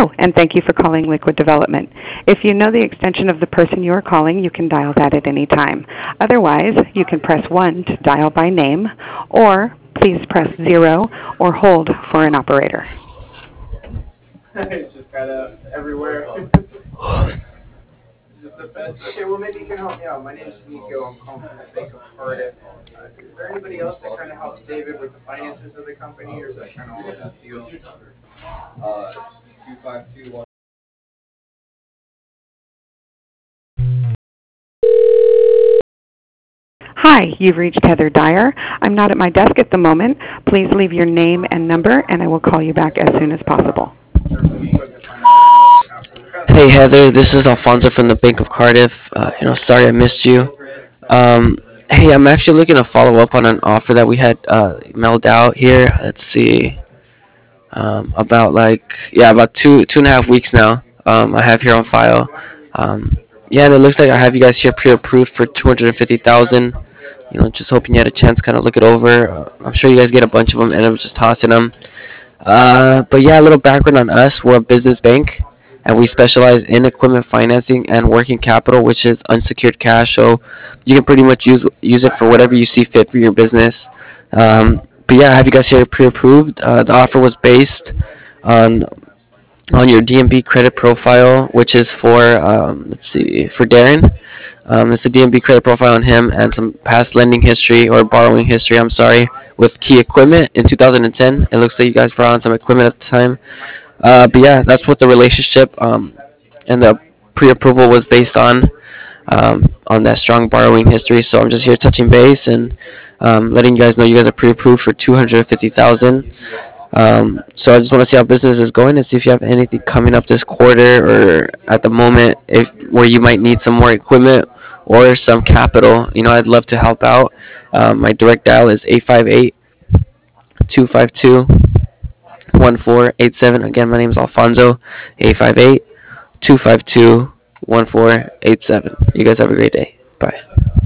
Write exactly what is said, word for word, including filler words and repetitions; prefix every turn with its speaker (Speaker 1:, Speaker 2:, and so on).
Speaker 1: Hello, and thank you for calling Liquid Development. If you know the extension of the person you are calling, you can dial that at any time. Otherwise, you can press one to dial by name, or please press zero or hold for an operator.
Speaker 2: It's just kind of everywhere. Just the best. Okay, well, maybe you can help me out. My name's Nico. I'm calling from the Bank of Cardiff. Uh, is there anybody else that kind of helps David with the finances of the company, or is that kind of all his deal? Uh, two five two one.
Speaker 1: Hi, you've reached Heather Dyer. I'm not at my desk at the moment. Please leave your name and number, and I will call you back as soon as possible.
Speaker 3: Hey Heather, this is Alfonso from the Bank of Cardiff. Uh, you know, sorry I missed you. Um, hey, I'm actually looking to follow up on an offer that we had uh, mailed out here. Let's see, um, about like yeah, about two two and a half weeks now. Um, I have here on file. Um, yeah, and it looks like I have you guys here pre-approved for two hundred fifty thousand. You know, just hoping you had a chance to kind of look it over. Uh, I'm sure you guys get a bunch of them, and I'm just tossing them. Uh, but yeah, a little background on us. We're a business bank, and we specialize in equipment financing and working capital, which is unsecured cash. So you can pretty much use use it for whatever you see fit for your business. Um, but yeah, I have you guys here pre-approved. Uh, the offer was based on on your D M B credit profile, which is for um, let's see, for Darren. Um, it's a D M B credit profile on him and some past lending history or borrowing history. I'm sorry, with Key Equipment in two thousand ten. It looks like you guys brought on some equipment at the time. Uh, but yeah, that's what the relationship um, and the pre-approval was based on um, on that strong borrowing history. So I'm just here touching base and um, letting you guys know you guys are pre-approved for two hundred fifty thousand. Um, so I just want to see how business is going and see if you have anything coming up this quarter or at the moment if where you might need some more equipment or some capital. You know, I'd love to help out. Um, my direct dial is eight five eight, two five two, one four eight seven. Again, my name is Alfonso. eight five eight, two five two, one four eight seven. You guys have a great day. Bye.